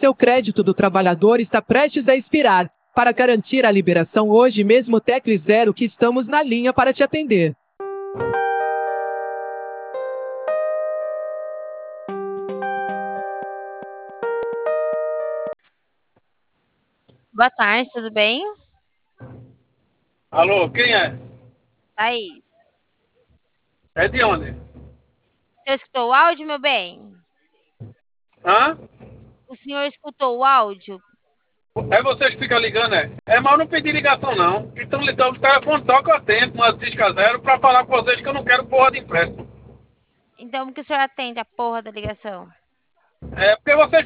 Seu crédito do trabalhador está prestes a expirar. Para garantir a liberação hoje mesmo, tecle 0 que estamos na linha para te atender. Boa tarde, tudo bem? Alô, quem é? Thaís. É de onde? Você escutou o áudio, meu bem? Hã? O senhor escutou o áudio? É vocês que ficam ligando, é? É mal não pedir ligação, não. Então, o telefone toca, eu atendo, mas disca 0 pra falar com vocês que eu não quero porra de empréstimo. Então, por que o senhor atende a porra da ligação? É porque vocês